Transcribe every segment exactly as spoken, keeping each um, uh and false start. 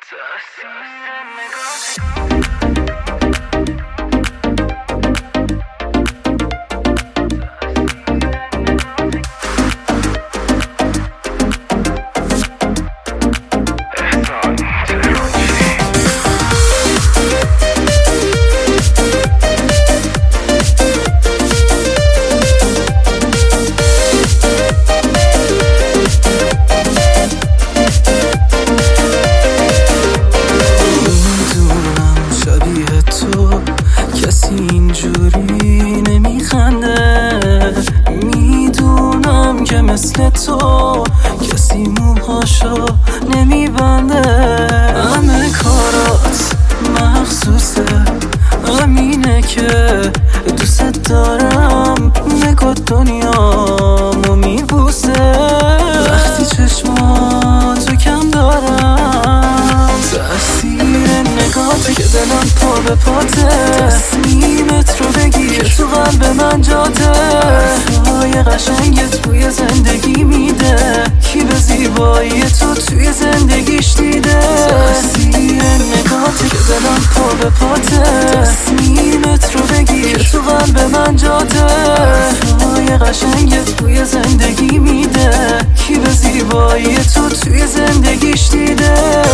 اینجوری نمیخنده، میدونم که مثل تو کسی موهاشو نمیبنده. همه کارات مخصوصه، همینه که دوست دارم. نگاه دنیامو میبوسه وقتی چشماتو کم دارم. تأثیر نگاته که دلم پا به پاته، تصمیمت رو بگیر که تو قلب من جاته. حرفای قشنگت بوی زندگی میده، کی به زیبایی تو توی زندگیش دیده. تأثیر نگاته که دلم پا به پاته، تصمیمت رو بگیر که تو قلب من جاته. حرفای قشنگت بوی زندگی میده، کی به زیبایی تو توی زندگیش دیده.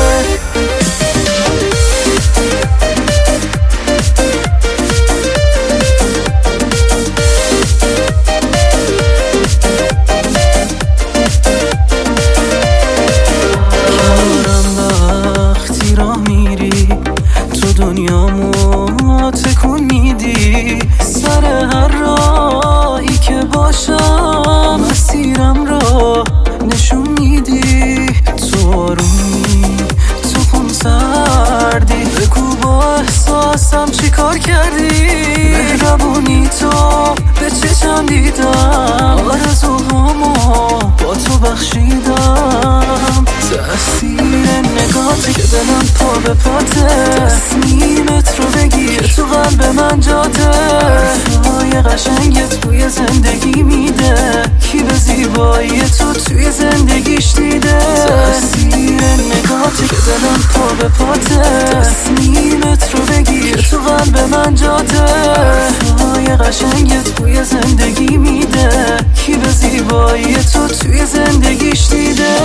دنیامو تکون میدی سر هر راهی که باشم، مسیرم رو نشون میدی. تو آرومی، تو خون سردی، بگو با احساسم چی کار کردی. مهربونی تو به چشم دیدم، آرزوهامو با تو بخشیدم. تأثیر نگاته که دلم پا به پاته، تصمیمت رو بگیر تو قلب من جاته. حرفای قشنگت بوی زندگی میده، کی به زیبایی تو توی زندگیش دیده. تأثیر نگاته که دلم پا به پاته، تصمیمت رو بگیر تو قلب من جاته. حرفای قشنگت بوی زندگی میده، کی به زیبایی تو توی زندگیش دیده.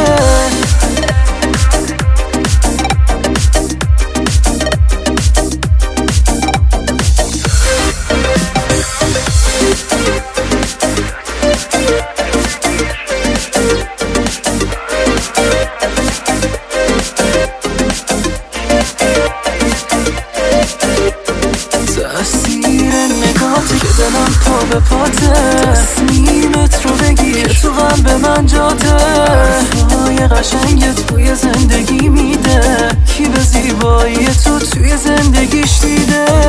تأثیر نگاته که دلم پا به پاته، تصمیمت رو بگیر تو قلب من جاته. حرفای قشنگت بوی زندگی میده، کی به زیبایی تو توی زندگیش دیده.